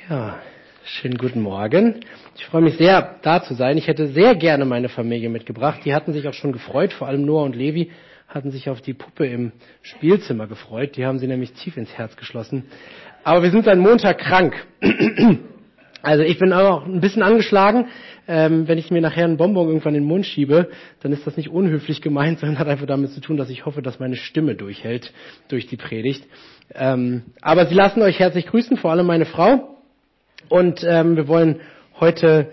Ja, schönen guten Morgen. Ich freue mich sehr, da zu sein. Ich hätte sehr gerne meine Familie mitgebracht. Die hatten sich auch schon gefreut, vor allem Noah und Levi hatten sich auf die Puppe im Spielzimmer gefreut. Die haben sie nämlich tief ins Herz geschlossen. Aber wir sind seit Montag krank. Also ich bin auch ein bisschen angeschlagen. Wenn ich mir nachher einen Bonbon irgendwann in den Mund schiebe, dann ist das nicht unhöflich gemeint, sondern hat einfach damit zu tun, dass ich hoffe, dass meine Stimme durchhält durch die Predigt. Aber Sie lassen euch herzlich grüßen, vor allem meine Frau. Und wir wollen heute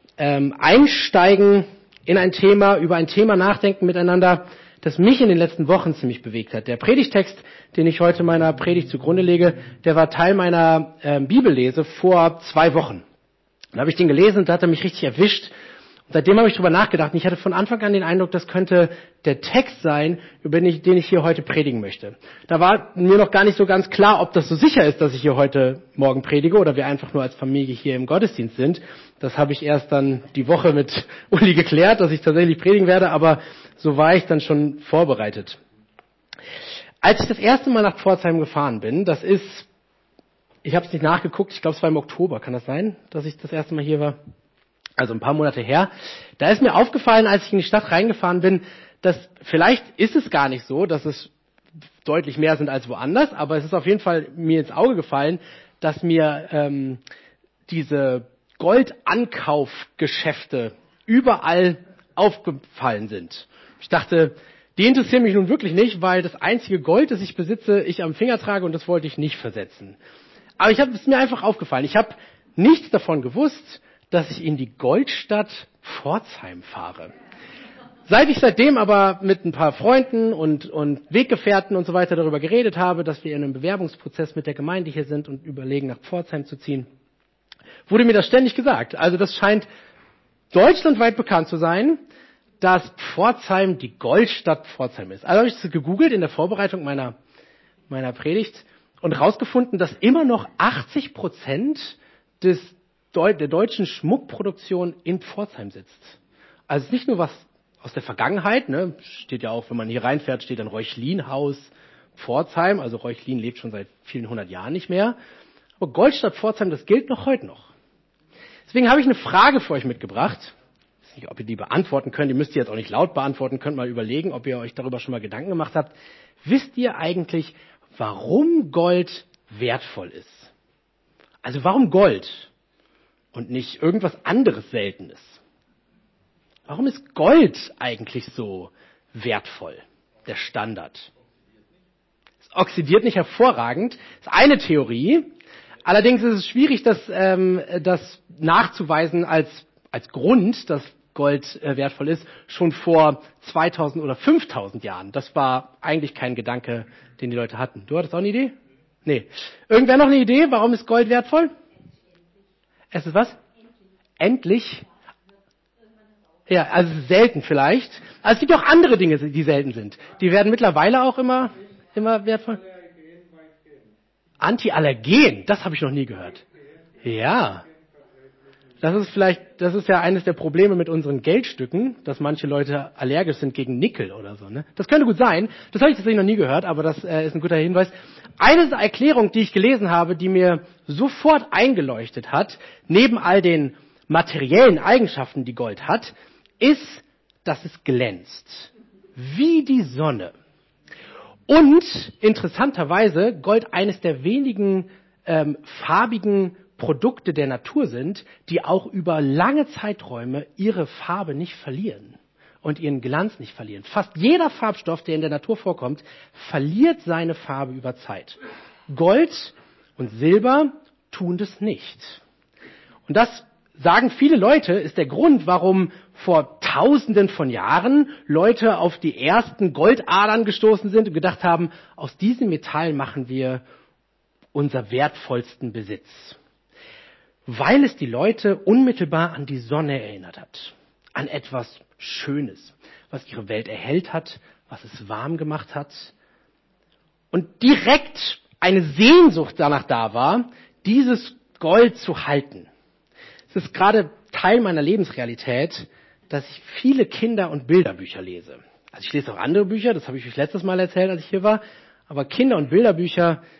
einsteigen in ein Thema, über ein Thema nachdenken miteinander, das mich in den letzten Wochen ziemlich bewegt hat. Der Predigtext, den ich heute meiner Predigt zugrunde lege, der war Teil meiner Bibellese vor 2 Wochen. Dann habe ich den gelesen und da hat er mich richtig erwischt. Und seitdem habe ich drüber nachgedacht. Und ich hatte von Anfang an den Eindruck, das könnte der Text sein, über den ich hier heute predigen möchte. Da war mir noch gar nicht so ganz klar, ob das so sicher ist, dass ich hier heute Morgen predige oder wir einfach nur als Familie hier im Gottesdienst sind. Das habe ich erst dann die Woche mit Uli geklärt, dass ich tatsächlich predigen werde, aber so war ich dann schon vorbereitet. Als ich das erste Mal nach Pforzheim gefahren bin, ich habe es nicht nachgeguckt, ich glaube es war im Oktober, kann das sein, dass ich das erste Mal hier war? Also ein paar Monate her. Da ist mir aufgefallen, als ich in die Stadt reingefahren bin, dass vielleicht ist es gar nicht so, dass es deutlich mehr sind als woanders, aber es ist auf jeden Fall mir ins Auge gefallen, dass mir diese Goldankaufgeschäfte überall aufgefallen sind. Ich dachte, die interessieren mich nun wirklich nicht, weil das einzige Gold, das ich besitze, ich am Finger trage und das wollte ich nicht versetzen. Aber es ist mir einfach aufgefallen. Ich habe nichts davon gewusst, dass ich in die Goldstadt Pforzheim fahre. Seit ich seitdem aber mit ein paar Freunden und Weggefährten und so weiter darüber geredet habe, dass wir in einem Bewerbungsprozess mit der Gemeinde hier sind und überlegen, nach Pforzheim zu ziehen, wurde mir das ständig gesagt. Also das scheint deutschlandweit bekannt zu sein, dass Pforzheim die Goldstadt Pforzheim ist. Also habe ich das gegoogelt in der Vorbereitung meiner Predigt und herausgefunden, dass immer noch 80% der deutschen Schmuckproduktion in Pforzheim sitzt. Also es ist nicht nur was aus der Vergangenheit, ne? Steht ja auch, wenn man hier reinfährt, steht ein Reuchlin-Haus Pforzheim. Also Reuchlin lebt schon seit vielen 100 Jahren nicht mehr. Aber Goldstadt Pforzheim, das gilt noch heute noch. Deswegen habe ich eine Frage für euch mitgebracht. Ich weiß nicht, ob ihr die beantworten könnt. Die müsst ihr jetzt auch nicht laut beantworten. Könnt mal überlegen, ob ihr euch darüber schon mal Gedanken gemacht habt. Wisst ihr eigentlich, warum Gold wertvoll ist? Also warum Gold und nicht irgendwas anderes Seltenes? Warum ist Gold eigentlich so wertvoll, der Standard? Es oxidiert nicht hervorragend. Das ist eine Theorie. Allerdings ist es schwierig, das nachzuweisen als Grund, dass Gold wertvoll ist, schon vor 2000 oder 5000 Jahren. Das war eigentlich kein Gedanke, den die Leute hatten. Du hattest auch eine Idee? Nee. Irgendwer noch eine Idee? Warum ist Gold wertvoll? Es ist was? Endlich? Ja, also selten vielleicht. Aber es gibt auch andere Dinge, die selten sind. Die werden mittlerweile auch immer wertvoll. Antiallergen, das habe ich noch nie gehört. Ja. Das ist ja eines der Probleme mit unseren Geldstücken, dass manche Leute allergisch sind gegen Nickel oder so, ne? Das könnte gut sein. Das habe ich tatsächlich noch nie gehört, aber das ist ein guter Hinweis. Eine Erklärung, die ich gelesen habe, die mir sofort eingeleuchtet hat, neben all den materiellen Eigenschaften, die Gold hat, ist, dass es glänzt. Wie die Sonne. Und interessanterweise Gold eines der wenigen farbigen Produkte der Natur sind, die auch über lange Zeiträume ihre Farbe nicht verlieren und ihren Glanz nicht verlieren. Fast jeder Farbstoff, der in der Natur vorkommt, verliert seine Farbe über Zeit. Gold und Silber tun das nicht. Und das sagen viele Leute, ist der Grund, warum vor Tausenden von Jahren Leute auf die ersten Goldadern gestoßen sind und gedacht haben, aus diesem Metall machen wir unser wertvollsten Besitz. Weil es die Leute unmittelbar an die Sonne erinnert hat, an etwas Schönes, was ihre Welt erhellt hat, was es warm gemacht hat und direkt eine Sehnsucht danach da war, dieses Gold zu halten. Es ist gerade Teil meiner Lebensrealität, dass ich viele Kinder- und Bilderbücher lese. Also ich lese auch andere Bücher, das habe ich euch letztes Mal erzählt, als ich hier war, aber Kinder- und Bilderbücher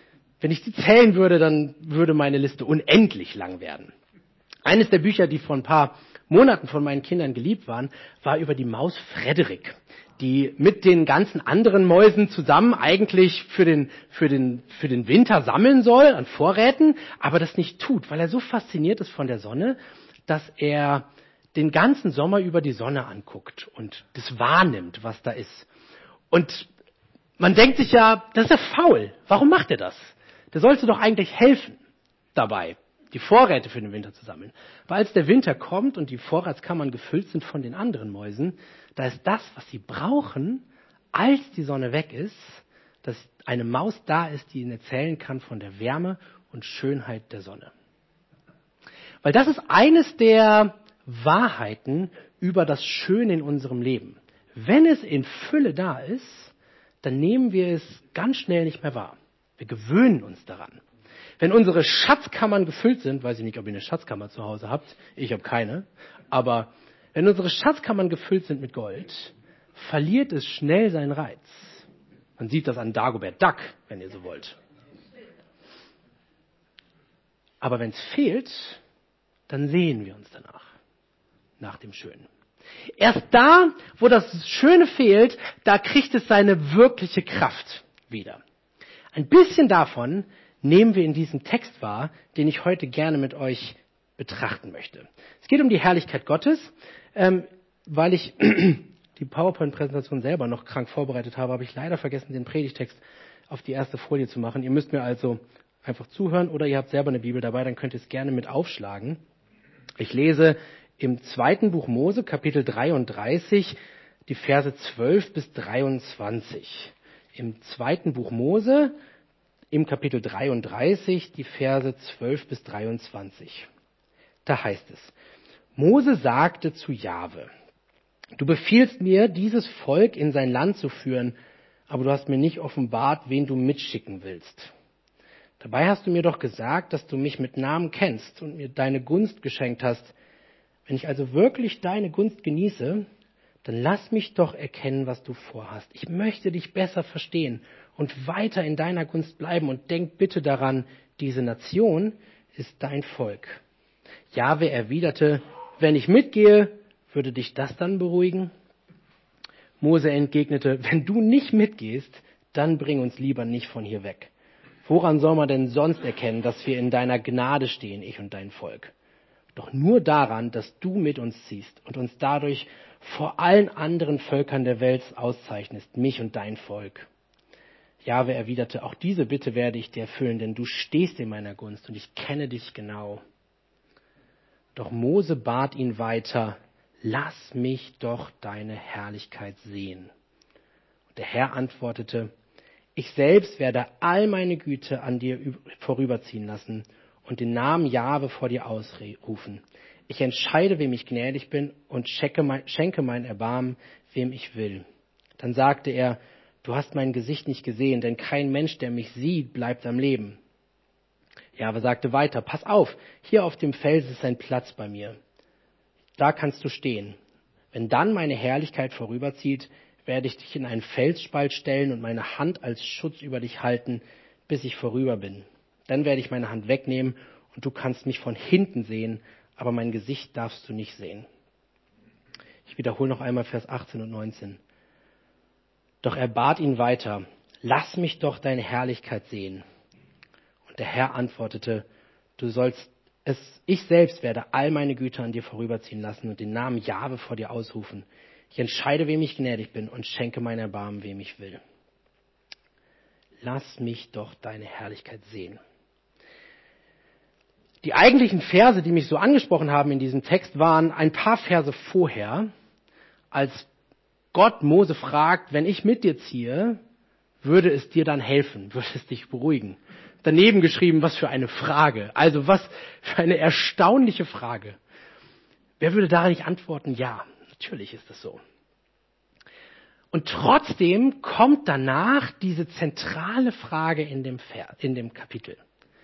Wenn ich die zählen würde, dann würde meine Liste unendlich lang werden. Eines der Bücher, die vor ein paar Monaten von meinen Kindern geliebt waren, war über die Maus Frederik, die mit den ganzen anderen Mäusen zusammen eigentlich für den Winter sammeln soll an Vorräten, aber das nicht tut, weil er so fasziniert ist von der Sonne, dass er den ganzen Sommer über die Sonne anguckt und das wahrnimmt, was da ist. Und man denkt sich ja, das ist ja faul. Warum macht er das? Der sollte doch eigentlich helfen dabei, die Vorräte für den Winter zu sammeln. Aber als der Winter kommt und die Vorratskammern gefüllt sind von den anderen Mäusen, da ist das, was sie brauchen, als die Sonne weg ist, dass eine Maus da ist, die ihnen erzählen kann von der Wärme und Schönheit der Sonne. Weil das ist eines der Wahrheiten über das Schöne in unserem Leben. Wenn es in Fülle da ist, dann nehmen wir es ganz schnell nicht mehr wahr. Wir gewöhnen uns daran. Wenn unsere Schatzkammern gefüllt sind, weiß ich nicht, ob ihr eine Schatzkammer zu Hause habt, ich habe keine, aber wenn unsere Schatzkammern gefüllt sind mit Gold, verliert es schnell seinen Reiz. Man sieht das an Dagobert Duck, wenn ihr so wollt. Aber wenn es fehlt, dann sehen wir uns danach, nach dem Schönen. Erst da, wo das Schöne fehlt, da kriegt es seine wirkliche Kraft wieder. Ein bisschen davon nehmen wir in diesem Text wahr, den ich heute gerne mit euch betrachten möchte. Es geht um die Herrlichkeit Gottes. Weil ich die PowerPoint-Präsentation selber noch krank vorbereitet habe, habe ich leider vergessen, den Predigtext auf die erste Folie zu machen. Ihr müsst mir also einfach zuhören oder ihr habt selber eine Bibel dabei, dann könnt ihr es gerne mit aufschlagen. Ich lese im 2. Buch Mose, Kapitel 33, die Verse 12 bis 23. Im 2. Buch Mose, im Kapitel 33, die Verse 12 bis 23. Da heißt es: Mose sagte zu Jahwe: Du befiehlst mir, dieses Volk in sein Land zu führen, aber du hast mir nicht offenbart, wen du mitschicken willst. Dabei hast du mir doch gesagt, dass du mich mit Namen kennst und mir deine Gunst geschenkt hast. Wenn ich also wirklich deine Gunst genieße, dann lass mich doch erkennen, was du vorhast. Ich möchte dich besser verstehen und weiter in deiner Gunst bleiben und denk bitte daran, diese Nation ist dein Volk. Jahwe erwiderte: Wenn ich mitgehe, würde dich das dann beruhigen? Mose entgegnete: Wenn du nicht mitgehst, dann bring uns lieber nicht von hier weg. Woran soll man denn sonst erkennen, dass wir in deiner Gnade stehen, ich und dein Volk? Doch nur daran, dass du mit uns ziehst und uns dadurch vor allen anderen Völkern der Welt auszeichnest, mich und dein Volk. Jahwe erwiderte: Auch diese Bitte werde ich dir erfüllen, denn du stehst in meiner Gunst und ich kenne dich genau. Doch Mose bat ihn weiter: Lass mich doch deine Herrlichkeit sehen. Und der Herr antwortete: Ich selbst werde all meine Güte an dir vorüberziehen lassen und den Namen Jahwe vor dir ausrufen. Ich entscheide, wem ich gnädig bin und schenke mein Erbarmen, wem ich will. Dann sagte er: Du hast mein Gesicht nicht gesehen, denn kein Mensch, der mich sieht, bleibt am Leben. Jahwe sagte weiter: Pass auf, hier auf dem Fels ist ein Platz bei mir. Da kannst du stehen. Wenn dann meine Herrlichkeit vorüberzieht, werde ich dich in einen Felsspalt stellen und meine Hand als Schutz über dich halten, bis ich vorüber bin. Dann werde ich meine Hand wegnehmen und du kannst mich von hinten sehen, aber mein Gesicht darfst du nicht sehen. Ich wiederhole noch einmal Vers 18 und 19. Doch er bat ihn weiter: Lass mich doch deine Herrlichkeit sehen. Und der Herr antwortete: Ich selbst werde all meine Güter an dir vorüberziehen lassen und den Namen Jahwe vor dir ausrufen. Ich entscheide, wem ich gnädig bin und schenke mein Erbarmen, wem ich will. Lass mich doch deine Herrlichkeit sehen. Die eigentlichen Verse, die mich so angesprochen haben in diesem Text, waren ein paar Verse vorher, als Gott Mose fragt: Wenn ich mit dir ziehe, würde es dir dann helfen? Würde es dich beruhigen? Daneben geschrieben: Was für eine Frage. Also was für eine erstaunliche Frage. Wer würde da nicht antworten: Ja, natürlich ist das so. Und trotzdem kommt danach diese zentrale Frage in dem Kapitel.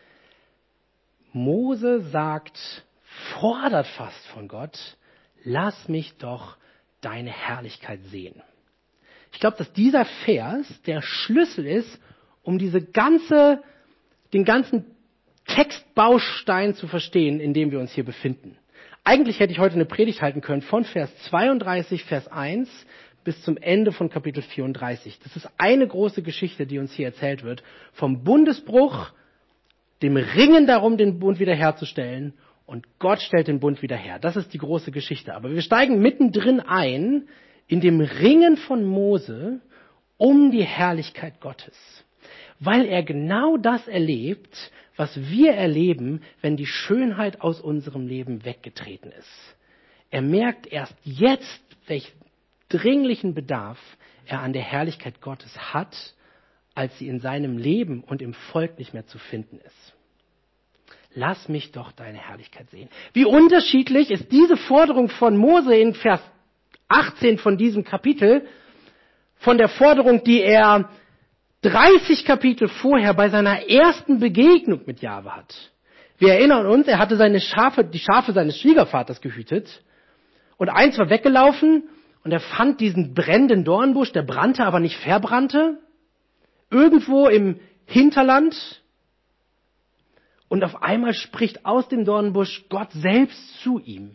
Mose fordert fast von Gott: Lass mich doch deine Herrlichkeit sehen. Ich glaube, dass dieser Vers der Schlüssel ist, um diese ganze den ganzen Textbaustein zu verstehen, in dem wir uns hier befinden. Eigentlich hätte ich heute eine Predigt halten können von Vers 32, Vers 1 bis zum Ende von Kapitel 34. Das ist eine große Geschichte, die uns hier erzählt wird, vom Bundesbruch, dem Ringen darum, den Bund wiederherzustellen, und Gott stellt den Bund wieder her. Das ist die große Geschichte. Aber wir steigen mittendrin ein in dem Ringen von Mose um die Herrlichkeit Gottes. Weil er genau das erlebt, was wir erleben, wenn die Schönheit aus unserem Leben weggetreten ist. Er merkt erst jetzt, welchen dringlichen Bedarf er an der Herrlichkeit Gottes hat, als sie in seinem Leben und im Volk nicht mehr zu finden ist. Lass mich doch deine Herrlichkeit sehen. Wie unterschiedlich ist diese Forderung von Mose in Vers 18 von diesem Kapitel von der Forderung, die er 30 Kapitel vorher bei seiner ersten Begegnung mit Jahwe hat. Wir erinnern uns, er hatte die Schafe seines Schwiegervaters gehütet und eins war weggelaufen und er fand diesen brennenden Dornbusch, der brannte, aber nicht verbrannte, irgendwo im Hinterland. Und auf einmal spricht aus dem Dornbusch Gott selbst zu ihm.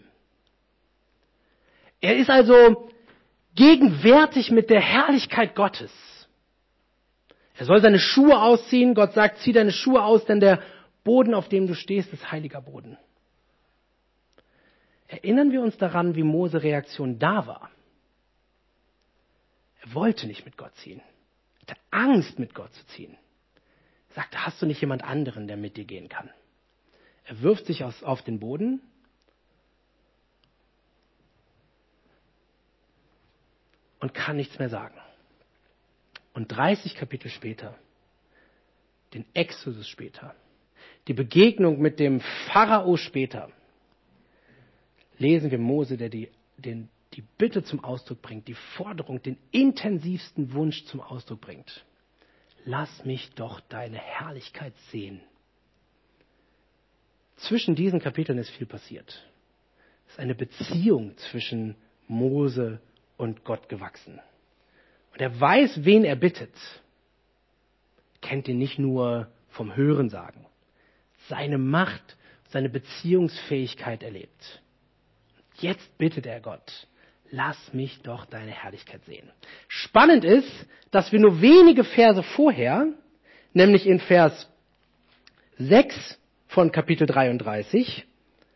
Er ist also gegenwärtig mit der Herrlichkeit Gottes. Er soll seine Schuhe ausziehen. Gott sagt, zieh deine Schuhe aus, denn der Boden, auf dem du stehst, ist heiliger Boden. Erinnern wir uns daran, wie Mose Reaktion da war. Er wollte nicht mit Gott ziehen. Er hatte Angst, mit Gott zu ziehen. Er sagte, hast du nicht jemand anderen, der mit dir gehen kann? Er wirft sich auf den Boden und kann nichts mehr sagen. Und 30 Kapitel später, den Exodus später, die Begegnung mit dem Pharao später, lesen wir Mose, der die Bitte zum Ausdruck bringt, die Forderung, den intensivsten Wunsch zum Ausdruck bringt. Lass mich doch deine Herrlichkeit sehen. Zwischen diesen Kapiteln ist viel passiert. Es ist eine Beziehung zwischen Mose und Gott gewachsen. Und er weiß, wen er bittet. Kennt ihn nicht nur vom Hörensagen. Seine Macht, seine Beziehungsfähigkeit erlebt. Jetzt bittet er Gott, lass mich doch deine Herrlichkeit sehen. Spannend ist, dass wir nur wenige Verse vorher, nämlich in Vers 6 von Kapitel 33,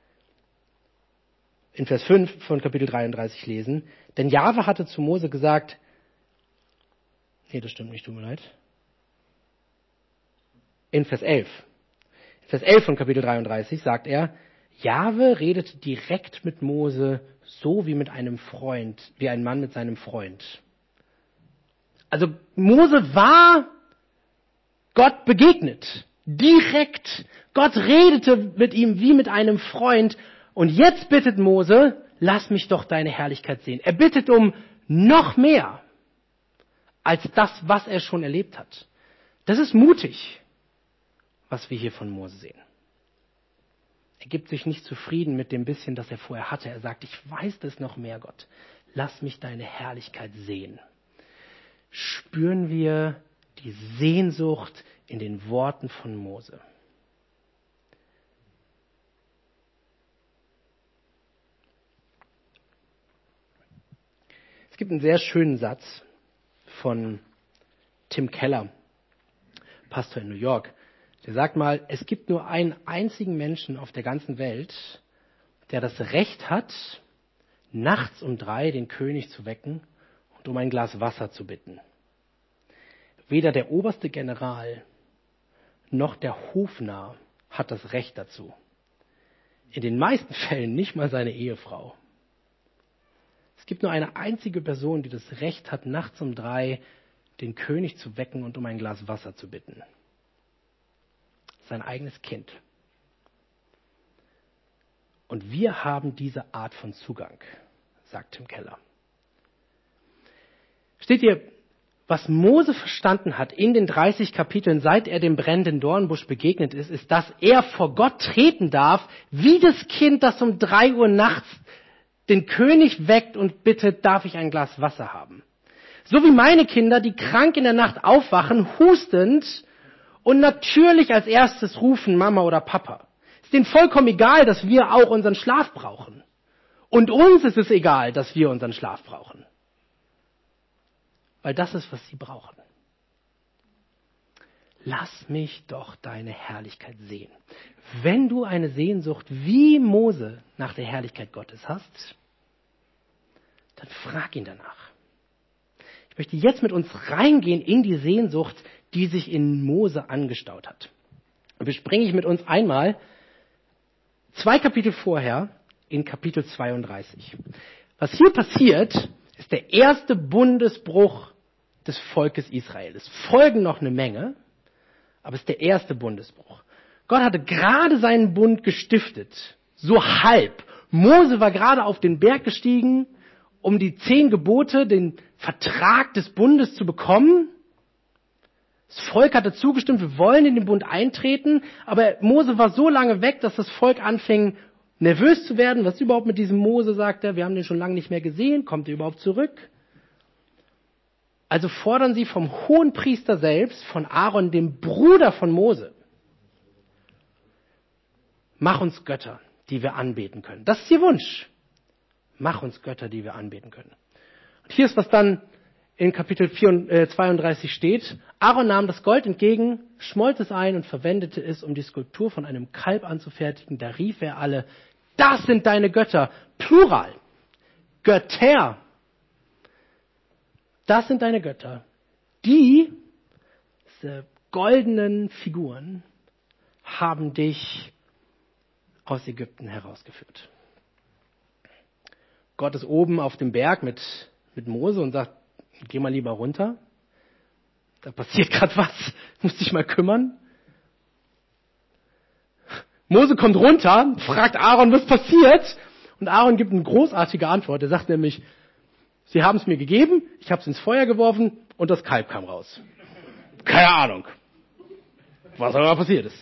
in Vers 5 von Kapitel 33 lesen, denn Jahwe hatte zu Mose gesagt, nee, das stimmt nicht, tut mir leid. In Vers 11 von Kapitel 33 sagt er, Jahwe redete direkt mit Mose, so wie mit einem Freund, wie ein Mann mit seinem Freund. Also Mose war Gott begegnet, direkt. Gott redete mit ihm wie mit einem Freund. Und jetzt bittet Mose, lass mich doch deine Herrlichkeit sehen. Er bittet um noch mehr als das, was er schon erlebt hat. Das ist mutig, was wir hier von Mose sehen. Er gibt sich nicht zufrieden mit dem bisschen, das er vorher hatte. Er sagt, ich weiß das noch mehr, Gott. Lass mich deine Herrlichkeit sehen. Spüren wir die Sehnsucht in den Worten von Mose. Es gibt einen sehr schönen Satz von Tim Keller, Pastor in New York. Der sagt mal, es gibt nur einen einzigen Menschen auf der ganzen Welt, der das Recht hat, nachts um 3 den König zu wecken und um ein Glas Wasser zu bitten. Weder der oberste General noch der Hofnarr hat das Recht dazu. In den meisten Fällen nicht mal seine Ehefrau. Es gibt nur eine einzige Person, die das Recht hat, nachts um 3 den König zu wecken und um ein Glas Wasser zu bitten. Sein eigenes Kind. Und wir haben diese Art von Zugang, sagt Tim Keller. Steht ihr, was Mose verstanden hat in den 30 Kapiteln, seit er dem brennenden Dornbusch begegnet ist, ist, dass er vor Gott treten darf, wie das Kind, das um 3 Uhr nachts den König weckt und bittet, darf ich ein Glas Wasser haben. So wie meine Kinder, die krank in der Nacht aufwachen, hustend, und natürlich als erstes rufen Mama oder Papa. Ist denen vollkommen egal, dass wir auch unseren Schlaf brauchen. Und uns ist es egal, dass wir unseren Schlaf brauchen. Weil das ist, was sie brauchen. Lass mich doch deine Herrlichkeit sehen. Wenn du eine Sehnsucht wie Mose nach der Herrlichkeit Gottes hast, dann frag ihn danach. Ich möchte jetzt mit uns reingehen in die Sehnsucht, die sich in Mose angestaut hat. Und bespringe ich mit uns einmal 2 Kapitel vorher in Kapitel 32. Was hier passiert, ist der erste Bundesbruch des Volkes Israel. Es folgen noch eine Menge, aber es ist der erste Bundesbruch. Gott hatte gerade seinen Bund gestiftet, so halb. Mose war gerade auf den Berg gestiegen, um die 10 Gebote, den Vertrag des Bundes zu bekommen. Das Volk hatte zugestimmt, wir wollen in den Bund eintreten, aber Mose war so lange weg, dass das Volk anfing, nervös zu werden. Was überhaupt mit diesem Mose, sagt er, wir haben den schon lange nicht mehr gesehen, kommt er überhaupt zurück? Also fordern sie vom Hohenpriester selbst, von Aaron, dem Bruder von Mose, mach uns Götter, die wir anbeten können. Das ist ihr Wunsch. Mach uns Götter, die wir anbeten können. Und hier ist, was dann in Kapitel 32 steht. Aaron nahm das Gold entgegen, schmolz es ein und verwendete es, um die Skulptur von einem Kalb anzufertigen. Da rief er alle, das sind deine Götter, Plural, Götter. Das sind deine Götter. Diese goldenen Figuren haben dich aus Ägypten herausgeführt. Gott ist oben auf dem Berg mit Mose und sagt, geh mal lieber runter. Da passiert gerade was, musst dich mal kümmern. Mose kommt runter, fragt Aaron, was passiert? Und Aaron gibt eine großartige Antwort. Er sagt nämlich, sie haben es mir gegeben, ich habe es ins Feuer geworfen und das Kalb kam raus. Keine Ahnung, was aber passiert ist.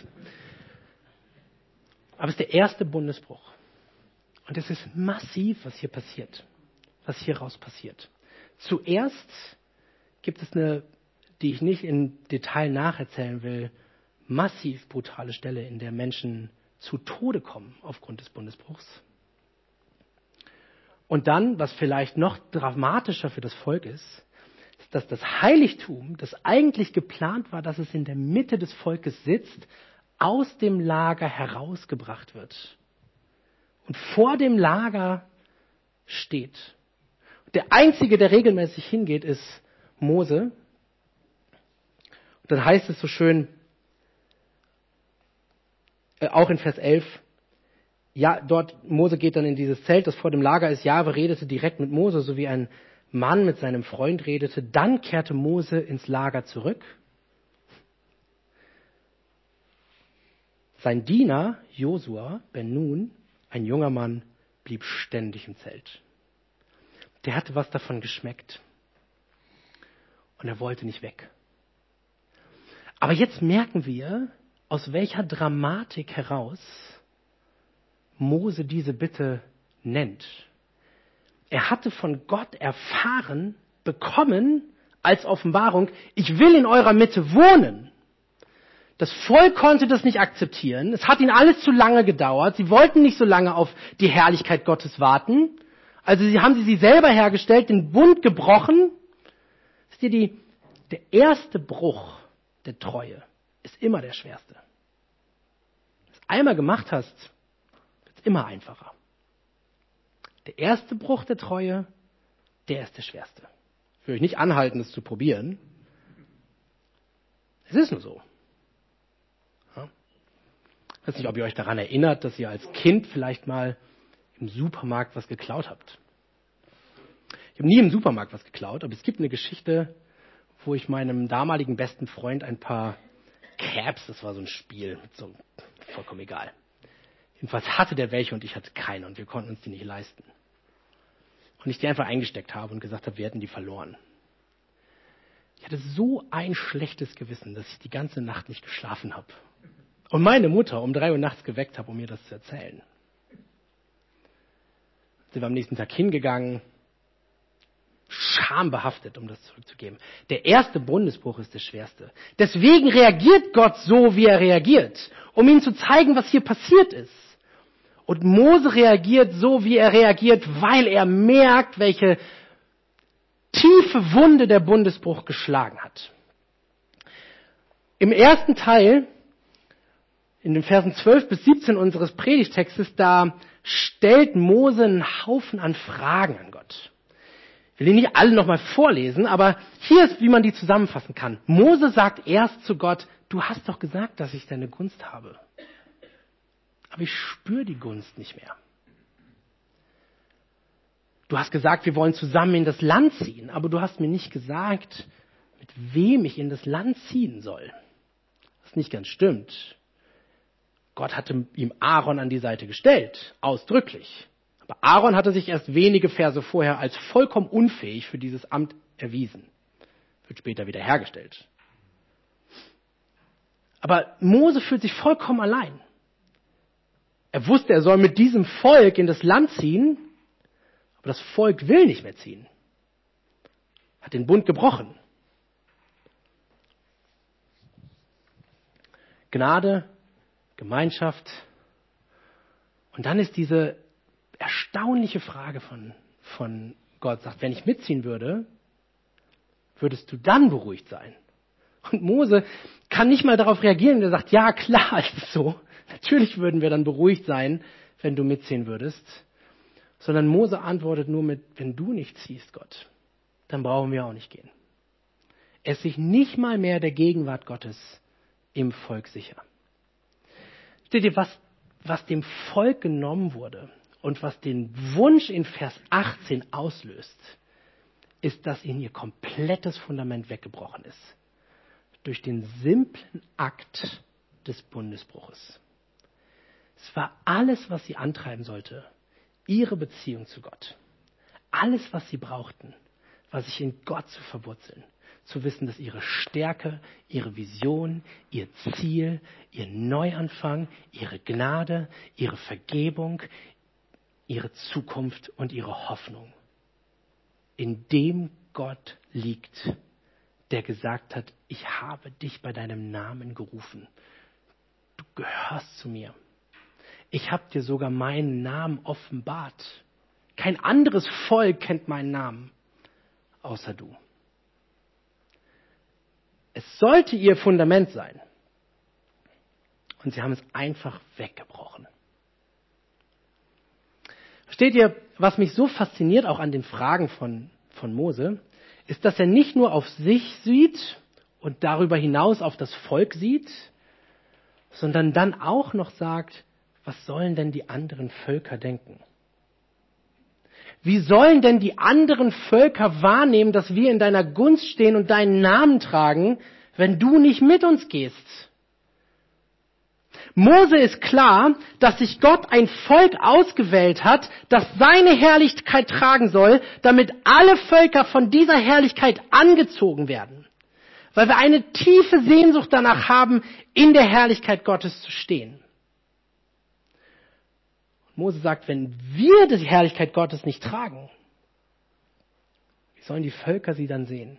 Aber es ist der erste Bundesbruch. Und es ist massiv, was hier passiert, was hier raus passiert. Zuerst gibt es eine, die ich nicht im Detail nacherzählen will, massiv brutale Stelle, in der Menschen zu Tode kommen aufgrund des Bundesbruchs. Und dann, was vielleicht noch dramatischer für das Volk ist, dass das Heiligtum, das eigentlich geplant war, dass es in der Mitte des Volkes sitzt, aus dem Lager herausgebracht wird und vor dem Lager steht. Der Einzige, der regelmäßig hingeht, ist Mose. Und dann heißt es so schön, auch in Vers 11, ja, dort, Mose geht dann in dieses Zelt, das vor dem Lager ist. Jahwe redete direkt mit Mose, so wie ein Mann mit seinem Freund redete. Dann kehrte Mose ins Lager zurück. Sein Diener, Josua ben Nun, ein junger Mann, blieb ständig im Zelt. Der hatte was davon geschmeckt. Und er wollte nicht weg. Aber jetzt merken wir, aus welcher Dramatik heraus Mose diese Bitte nennt. Er hatte von Gott erfahren, bekommen als Offenbarung, ich will in eurer Mitte wohnen. Das Volk konnte das nicht akzeptieren. Es hat ihnen alles zu lange gedauert. Sie wollten nicht so lange auf die Herrlichkeit Gottes warten. Also haben sie selber hergestellt, den Bund gebrochen. Wisst ihr, der erste Bruch der Treue ist immer der schwerste. Wenn du es einmal gemacht hast, wird es immer einfacher. Der erste Bruch der Treue, der ist der schwerste. Ich will euch nicht anhalten, das zu probieren. Es ist nur so. Ich weiß nicht, ob ihr euch daran erinnert, dass ihr als Kind vielleicht mal im Supermarkt was geklaut habt. Ich habe nie im Supermarkt was geklaut, aber es gibt eine Geschichte, wo ich meinem damaligen besten Freund ein paar Caps, das war so ein Spiel, vollkommen egal. Jedenfalls hatte der welche und ich hatte keine und wir konnten uns die nicht leisten. Und ich die einfach eingesteckt habe und gesagt habe, wir hätten die verloren. Ich hatte so ein schlechtes Gewissen, dass ich die ganze Nacht nicht geschlafen habe. Und meine Mutter um 3 Uhr nachts geweckt habe, um mir das zu erzählen. Sind wir am nächsten Tag hingegangen, schambehaftet, um das zurückzugeben. Der erste Bundesbruch ist der schwerste. Deswegen reagiert Gott so, wie er reagiert, um ihm zu zeigen, was hier passiert ist. Und Mose reagiert so, wie er reagiert, weil er merkt, welche tiefe Wunde der Bundesbruch geschlagen hat. Im ersten Teil, in den Versen 12 bis 17 unseres Predigtextes, da stellt Mose einen Haufen an Fragen an Gott. Ich will die nicht alle nochmal vorlesen, aber hier ist, wie man die zusammenfassen kann. Mose sagt erst zu Gott, du hast doch gesagt, dass ich deine Gunst habe. Aber ich spüre die Gunst nicht mehr. Du hast gesagt, wir wollen zusammen in das Land ziehen, aber du hast mir nicht gesagt, mit wem ich in das Land ziehen soll. Was nicht ganz stimmt. Gott hatte ihm Aaron an die Seite gestellt, ausdrücklich. Aber Aaron hatte sich erst wenige Verse vorher als vollkommen unfähig für dieses Amt erwiesen. Wird später wieder hergestellt. Aber Mose fühlt sich vollkommen allein. Er wusste, er soll mit diesem Volk in das Land ziehen, aber das Volk will nicht mehr ziehen. Hat den Bund gebrochen. Gnade, Gemeinschaft. Und dann ist diese erstaunliche Frage von Gott, sagt, wenn ich mitziehen würde, würdest du dann beruhigt sein? Und Mose kann nicht mal darauf reagieren, er sagt, ja klar, ist es so. Natürlich würden wir dann beruhigt sein, wenn du mitziehen würdest. Sondern Mose antwortet nur mit, wenn du nicht ziehst, Gott, dann brauchen wir auch nicht gehen. Er ist sich nicht mal mehr der Gegenwart Gottes im Volk sicher. Seht ihr, was dem Volk genommen wurde und was den Wunsch in Vers 18 auslöst, ist, dass ihnen ihr komplettes Fundament weggebrochen ist. Durch den simplen Akt des Bundesbruches. Es war alles, was sie antreiben sollte, ihre Beziehung zu Gott. Alles, was sie brauchten, war sich in Gott zu verwurzeln. Zu wissen, dass ihre Stärke, ihre Vision, ihr Ziel, ihr Neuanfang, ihre Gnade, ihre Vergebung, ihre Zukunft und ihre Hoffnung in dem Gott liegt, der gesagt hat, ich habe dich bei deinem Namen gerufen. Du gehörst zu mir. Ich habe dir sogar meinen Namen offenbart. Kein anderes Volk kennt meinen Namen, außer du. Es sollte ihr Fundament sein. Und sie haben es einfach weggebrochen. Versteht ihr, was mich so fasziniert, auch an den Fragen von Mose, ist, dass er nicht nur auf sich sieht und darüber hinaus auf das Volk sieht, sondern dann auch noch sagt, was sollen denn die anderen Völker denken? Wie sollen denn die anderen Völker wahrnehmen, dass wir in deiner Gunst stehen und deinen Namen tragen, wenn du nicht mit uns gehst? Mose ist klar, dass sich Gott ein Volk ausgewählt hat, das seine Herrlichkeit tragen soll, damit alle Völker von dieser Herrlichkeit angezogen werden. Weil wir eine tiefe Sehnsucht danach haben, in der Herrlichkeit Gottes zu stehen. Mose sagt, wenn wir die Herrlichkeit Gottes nicht tragen, wie sollen die Völker sie dann sehen?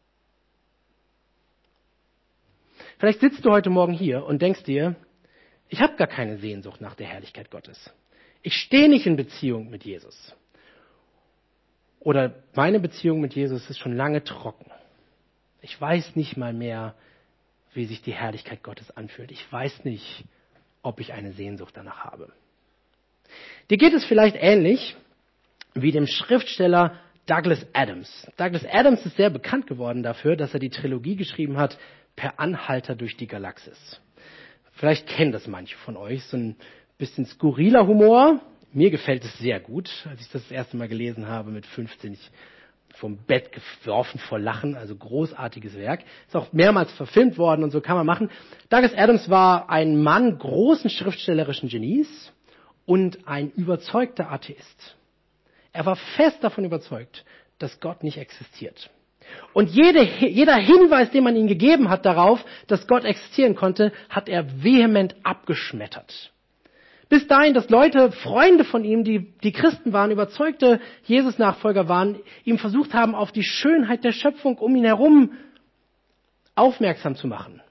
Vielleicht sitzt du heute Morgen hier und denkst dir, ich habe gar keine Sehnsucht nach der Herrlichkeit Gottes. Ich stehe nicht in Beziehung mit Jesus. Oder meine Beziehung mit Jesus ist schon lange trocken. Ich weiß nicht mal mehr, wie sich die Herrlichkeit Gottes anfühlt. Ich weiß nicht, ob ich eine Sehnsucht danach habe. Dir geht es vielleicht ähnlich wie dem Schriftsteller Douglas Adams. Douglas Adams ist sehr bekannt geworden dafür, dass er die Trilogie geschrieben hat, Per Anhalter durch die Galaxis. Vielleicht kennen das manche von euch, so ein bisschen skurriler Humor. Mir gefällt es sehr gut. Als ich das erste Mal gelesen habe mit 15, ich vom Bett geworfen vor Lachen, also großartiges Werk. Ist auch mehrmals verfilmt worden und so kann man machen. Douglas Adams war ein Mann großen schriftstellerischen Genies und ein überzeugter Atheist. Er war fest davon überzeugt, dass Gott nicht existiert. Und jeder Hinweis, den man ihm gegeben hat darauf, dass Gott existieren konnte, hat er vehement abgeschmettert. Bis dahin, dass Leute, Freunde von ihm, die Christen waren, überzeugte Jesus-Nachfolger waren, ihm versucht haben, auf die Schönheit der Schöpfung um ihn herum aufmerksam zu machen.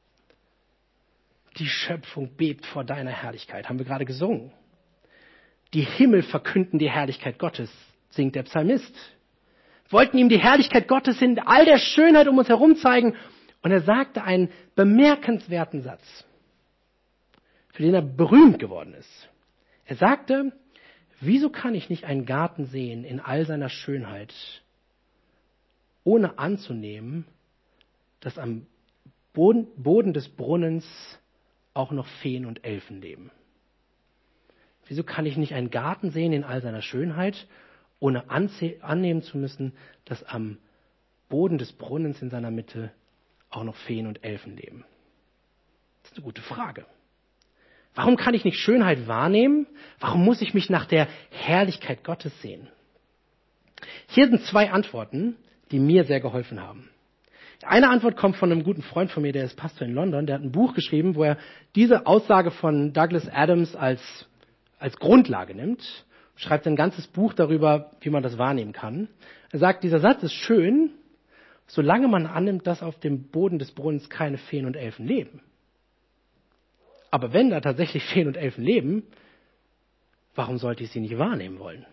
Die Schöpfung bebt vor deiner Herrlichkeit, haben wir gerade gesungen. Die Himmel verkünden die Herrlichkeit Gottes, singt der Psalmist. Wollten ihm die Herrlichkeit Gottes in all der Schönheit um uns herum zeigen. Und er sagte einen bemerkenswerten Satz, für den er berühmt geworden ist. Er sagte, wieso kann ich nicht einen Garten sehen in all seiner Schönheit, ohne anzunehmen, dass am Boden des Brunnens auch noch Feen und Elfen leben? Wieso kann ich nicht einen Garten sehen in all seiner Schönheit, ohne annehmen zu müssen, dass am Boden des Brunnens in seiner Mitte auch noch Feen und Elfen leben? Das ist eine gute Frage. Warum kann ich nicht Schönheit wahrnehmen? Warum muss ich mich nach der Herrlichkeit Gottes sehen? Hier sind 2 Antworten, die mir sehr geholfen haben. Eine Antwort kommt von einem guten Freund von mir, der ist Pastor in London. Der hat ein Buch geschrieben, wo er diese Aussage von Douglas Adams als Grundlage nimmt, schreibt ein ganzes Buch darüber, wie man das wahrnehmen kann. Er sagt, dieser Satz ist schön, solange man annimmt, dass auf dem Boden des Brunnens keine Feen und Elfen leben. Aber wenn da tatsächlich Feen und Elfen leben, warum sollte ich sie nicht wahrnehmen wollen?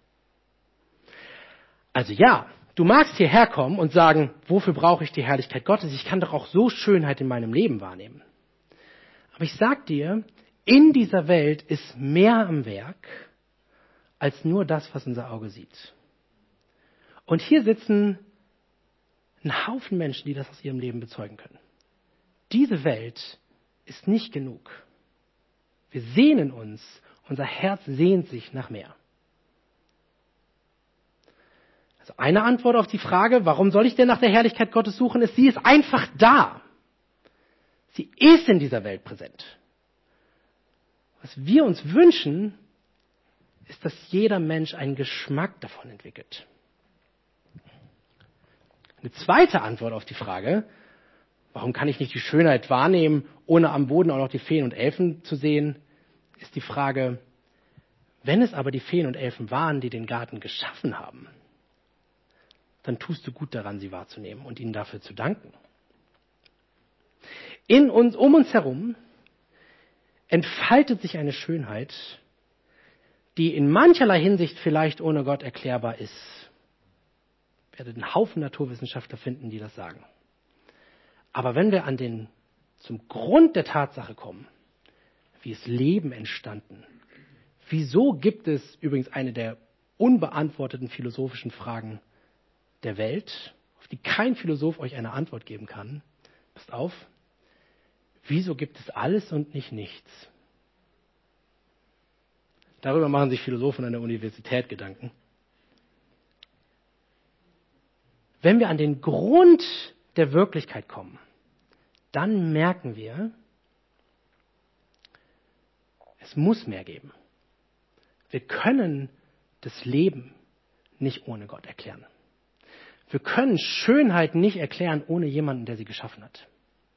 Also ja, du magst hierher kommen und sagen, wofür brauche ich die Herrlichkeit Gottes? Ich kann doch auch so Schönheit in meinem Leben wahrnehmen. Aber ich sag dir, in dieser Welt ist mehr am Werk, als nur das, was unser Auge sieht. Und hier sitzen ein Haufen Menschen, die das aus ihrem Leben bezeugen können. Diese Welt ist nicht genug. Wir sehnen uns, unser Herz sehnt sich nach mehr. Also eine Antwort auf die Frage, warum soll ich denn nach der Herrlichkeit Gottes suchen, ist, sie ist einfach da. Sie ist in dieser Welt präsent. Was wir uns wünschen, ist, dass jeder Mensch einen Geschmack davon entwickelt. Eine zweite Antwort auf die Frage, warum kann ich nicht die Schönheit wahrnehmen, ohne am Boden auch noch die Feen und Elfen zu sehen, ist die Frage, wenn es aber die Feen und Elfen waren, die den Garten geschaffen haben, dann tust du gut daran, sie wahrzunehmen und ihnen dafür zu danken. Um uns herum entfaltet sich eine Schönheit, die in mancherlei Hinsicht vielleicht ohne Gott erklärbar ist. Ihr werdet einen Haufen Naturwissenschaftler finden, die das sagen. Aber wenn wir zum Grund der Tatsache kommen, wie ist Leben entstanden? Wieso gibt es übrigens eine der unbeantworteten philosophischen Fragen der Welt, auf die kein Philosoph euch eine Antwort geben kann? Passt auf. Wieso gibt es alles und nicht nichts? Darüber machen sich Philosophen an der Universität Gedanken. Wenn wir an den Grund der Wirklichkeit kommen, dann merken wir, es muss mehr geben. Wir können das Leben nicht ohne Gott erklären. Wir können Schönheit nicht erklären ohne jemanden, der sie geschaffen hat.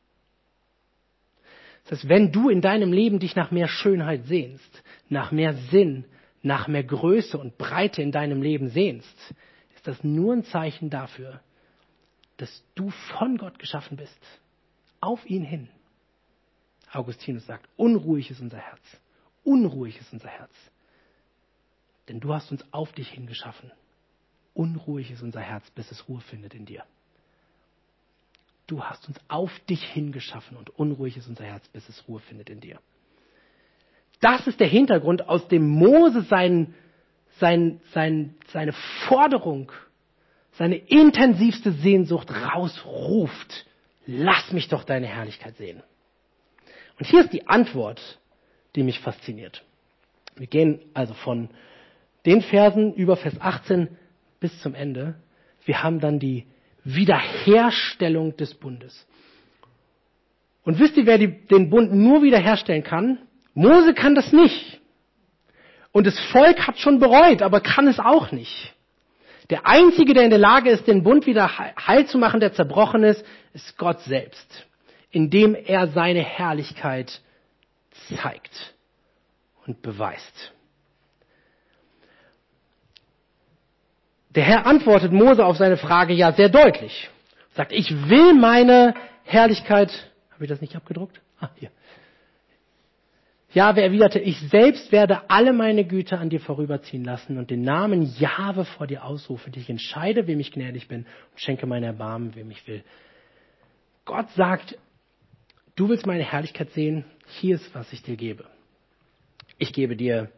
Das heißt, wenn du in deinem Leben dich nach mehr Schönheit sehnst, nach mehr Sinn, nach mehr Größe und Breite in deinem Leben sehnst, ist das nur ein Zeichen dafür, dass du von Gott geschaffen bist, auf ihn hin. Augustinus sagt, unruhig ist unser Herz. Unruhig ist unser Herz. Denn du hast uns auf dich hin geschaffen. Unruhig ist unser Herz, bis es Ruhe findet in dir. Du hast uns auf dich hin geschaffen und unruhig ist unser Herz, bis es Ruhe findet in dir. Das ist der Hintergrund, aus dem Mose seine Forderung, seine intensivste Sehnsucht rausruft. Lass mich doch deine Herrlichkeit sehen. Und hier ist die Antwort, die mich fasziniert. Wir gehen also von den Versen über Vers 18 bis zum Ende. Wir haben dann die Wiederherstellung des Bundes. Und wisst ihr, wer den Bund nur wiederherstellen kann? Mose kann das nicht. Und das Volk hat schon bereut, aber kann es auch nicht. Der Einzige, der in der Lage ist, den Bund wieder heil zu machen, der zerbrochen ist Gott selbst, indem er seine Herrlichkeit zeigt. und beweist. Der Herr antwortet Mose auf seine Frage ja sehr deutlich. Sagt, ich will meine Herrlichkeit, habe ich das nicht abgedruckt? Hier. Jahwe erwiderte, ich selbst werde alle meine Güter an dir vorüberziehen lassen und den Namen Jahwe vor dir ausrufen. Ich entscheide, wem ich gnädig bin und schenke mein Erbarmen, wem ich will. Gott sagt, du willst meine Herrlichkeit sehen, hier ist, was ich dir gebe. Ich gebe dir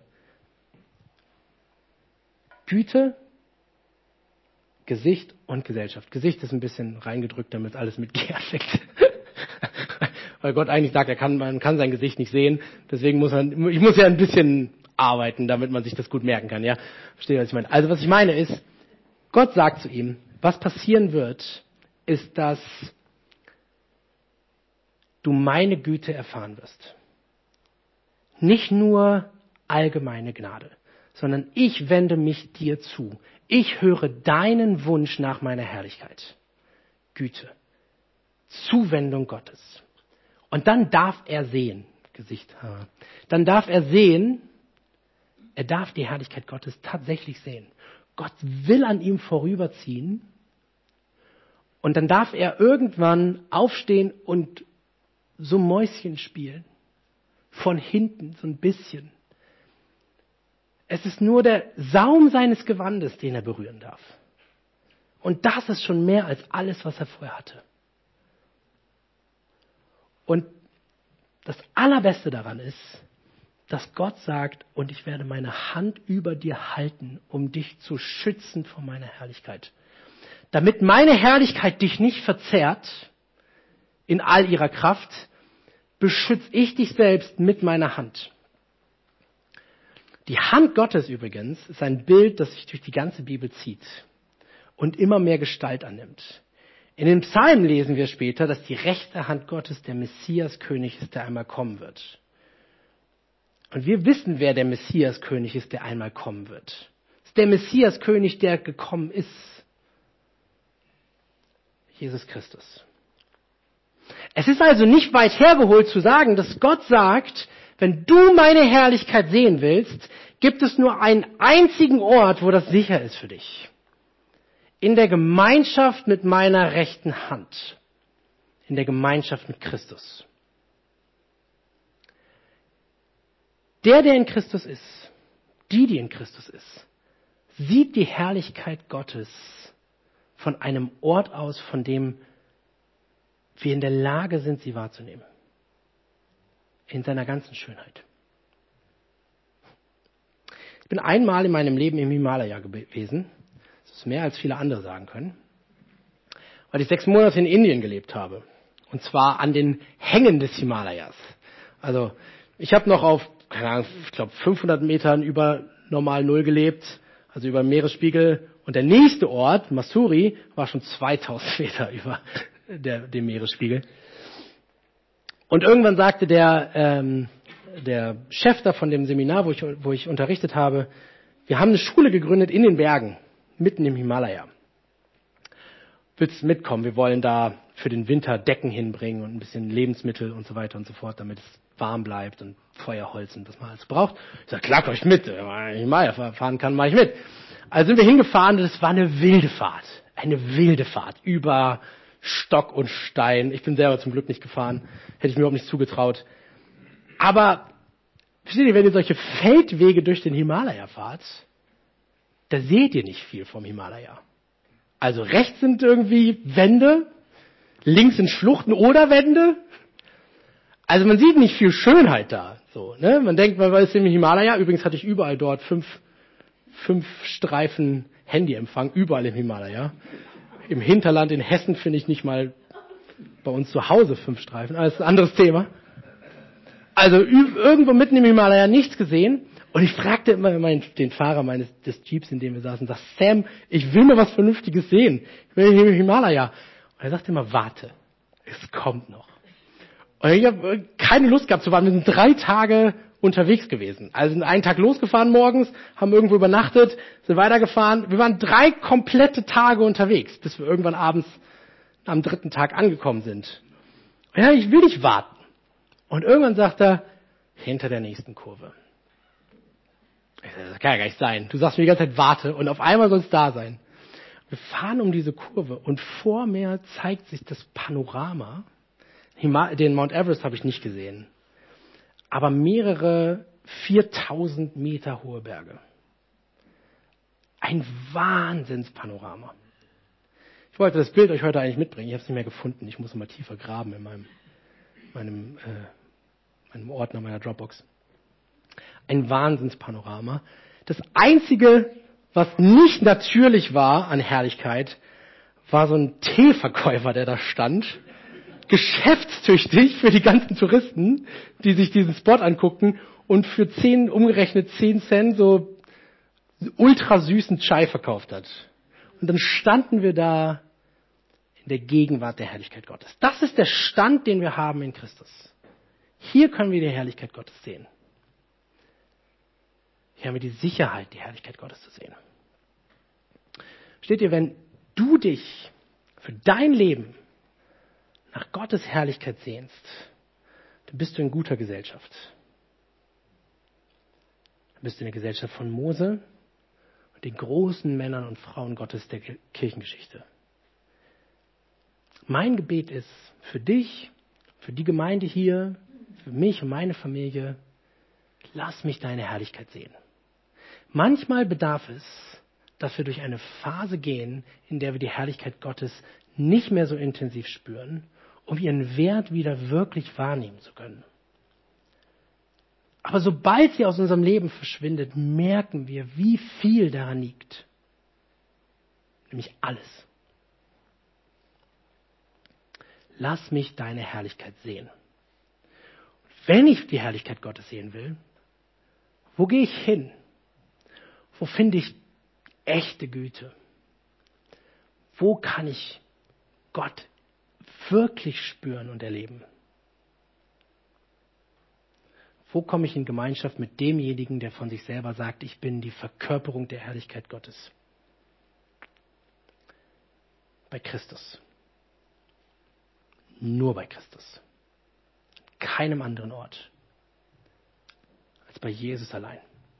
Güte, Gesicht und Gesellschaft. Gesicht ist ein bisschen reingedrückt, damit alles mit G anfängt. Weil Gott eigentlich sagt, man kann sein Gesicht nicht sehen. Deswegen ich muss ja ein bisschen arbeiten, damit man sich das gut merken kann. Ja, versteht ihr, was ich meine? Also was ich meine ist, Gott sagt zu ihm, was passieren wird, ist, dass du meine Güte erfahren wirst. Nicht nur allgemeine Gnade, sondern ich wende mich dir zu. Ich höre deinen Wunsch nach meiner Herrlichkeit. Güte. Zuwendung Gottes. Und dann darf er sehen, dann darf er sehen, er darf die Herrlichkeit Gottes tatsächlich sehen. Gott will an ihm vorüberziehen und dann darf er irgendwann aufstehen und so Mäuschen spielen. Von hinten, so ein bisschen. Es ist nur der Saum seines Gewandes, den er berühren darf. Und das ist schon mehr als alles, was er vorher hatte. Und das Allerbeste daran ist, dass Gott sagt, und ich werde meine Hand über dir halten, um dich zu schützen vor meiner Herrlichkeit. Damit meine Herrlichkeit dich nicht verzehrt, in all ihrer Kraft, beschütze ich dich selbst mit meiner Hand. Die Hand Gottes übrigens ist ein Bild, das sich durch die ganze Bibel zieht und immer mehr Gestalt annimmt. In den Psalmen lesen wir später, dass die rechte Hand Gottes der Messias-König ist, der einmal kommen wird. Und wir wissen, wer der Messias-König ist, der einmal kommen wird. Es ist der Messias-König, der gekommen ist. Jesus Christus. Es ist also nicht weit hergeholt zu sagen, dass Gott sagt, wenn du meine Herrlichkeit sehen willst, gibt es nur einen einzigen Ort, wo das sicher ist für dich. In der Gemeinschaft mit meiner rechten Hand. In der Gemeinschaft mit Christus. Der in Christus ist, die in Christus ist, sieht die Herrlichkeit Gottes von einem Ort aus, von dem wir in der Lage sind, sie wahrzunehmen. In seiner ganzen Schönheit. Ich bin einmal in meinem Leben im Himalaya gewesen. Das ist mehr als viele andere sagen können. Weil ich 6 Monate in Indien gelebt habe. Und zwar an den Hängen des Himalayas. Also ich habe noch auf, keine Ahnung, ich glaube 500 Metern über normal Null gelebt. Also über dem Meeresspiegel. Und der nächste Ort, Mussoorie, war schon 2000 Meter über dem Meeresspiegel. Und irgendwann sagte der Chef da von dem Seminar, wo ich unterrichtet habe, wir haben eine Schule gegründet in den Bergen, mitten im Himalaya. Willst du mitkommen? Wir wollen da für den Winter Decken hinbringen und ein bisschen Lebensmittel und so weiter und so fort, damit es warm bleibt und Feuerholz und was man alles braucht. Ich sage, klar, komm ich mit. Wenn man in den Himalaya fahren kann, mache ich mit. Also sind wir hingefahren und es war eine wilde Fahrt. Eine wilde Fahrt über Stock und Stein. Ich bin selber zum Glück nicht gefahren. Hätte ich mir überhaupt nicht zugetraut. Aber, versteht ihr, wenn ihr solche Feldwege durch den Himalaya fahrt, da seht ihr nicht viel vom Himalaya. Also rechts sind irgendwie Wände, links sind Schluchten oder Wände. Also man sieht nicht viel Schönheit da. So, ne? Man denkt, man ist im Himalaya. Übrigens hatte ich überall dort 5 Streifen Handyempfang, überall im Himalaya. Im Hinterland in Hessen finde ich nicht mal bei uns zu Hause 5 Streifen. Aber das ist ein anderes Thema. Also irgendwo mitten im Himalaya nichts gesehen. Und ich fragte immer den Fahrer des Jeeps, in dem wir saßen, sagte, Sam, ich will mal was Vernünftiges sehen. Ich will hier im Himalaya. Und er sagte immer, warte, es kommt noch. Und ich habe keine Lust gehabt zu warten. Wir sind 3 Tage unterwegs gewesen. Also sind einen Tag losgefahren morgens, haben irgendwo übernachtet, sind weitergefahren. Wir waren 3 komplette Tage unterwegs, bis wir irgendwann abends am 3. Tag angekommen sind. Und ja, ich will nicht warten. Und irgendwann sagt er, hinter der nächsten Kurve. Das kann ja gar nicht sein. Du sagst mir die ganze Zeit, warte, und auf einmal soll es da sein. Wir fahren um diese Kurve und vor mir zeigt sich das Panorama. Den Mount Everest habe ich nicht gesehen, aber mehrere 4000 Meter hohe Berge. Ein Wahnsinnspanorama. Ich wollte das Bild euch heute eigentlich mitbringen, ich habe es nicht mehr gefunden. Ich muss mal tiefer graben in meinem Ordner, meiner Dropbox. Ein Wahnsinnspanorama. Das Einzige, was nicht natürlich war an Herrlichkeit, war so ein Teeverkäufer, der da stand. Geschäftstüchtig für die ganzen Touristen, die sich diesen Spot anguckten und für umgerechnet 10 Cent so ultra süßen Chai verkauft hat. Und dann standen wir da in der Gegenwart der Herrlichkeit Gottes. Das ist der Stand, den wir haben in Christus. Hier können wir die Herrlichkeit Gottes sehen. Hier haben wir die Sicherheit, die Herrlichkeit Gottes zu sehen. Steht ihr, wenn du dich für dein Leben nach Gottes Herrlichkeit sehnst, dann bist du in guter Gesellschaft. Dann bist du in der Gesellschaft von Mose und den großen Männern und Frauen Gottes der Kirchengeschichte. Mein Gebet ist für dich, für die Gemeinde hier, für mich und meine Familie, lass mich deine Herrlichkeit sehen. Manchmal bedarf es, dass wir durch eine Phase gehen, in der wir die Herrlichkeit Gottes nicht mehr so intensiv spüren, um ihren Wert wieder wirklich wahrnehmen zu können. Aber sobald sie aus unserem Leben verschwindet, merken wir, wie viel daran liegt. Nämlich alles. Lass mich deine Herrlichkeit sehen. Wenn ich die Herrlichkeit Gottes sehen will, wo gehe ich hin? Wo finde ich echte Güte? Wo kann ich Gott wirklich spüren und erleben? Wo komme ich in Gemeinschaft mit demjenigen, der von sich selber sagt, ich bin die Verkörperung der Herrlichkeit Gottes? Bei Christus. Nur bei Christus. Keinem anderen Ort als bei Jesus allein.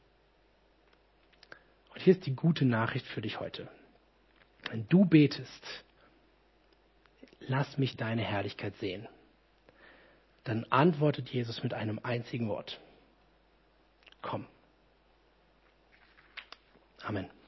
Und hier ist die gute Nachricht für dich heute. Wenn du betest, lass mich deine Herrlichkeit sehen, dann antwortet Jesus mit einem einzigen Wort. Komm. Amen.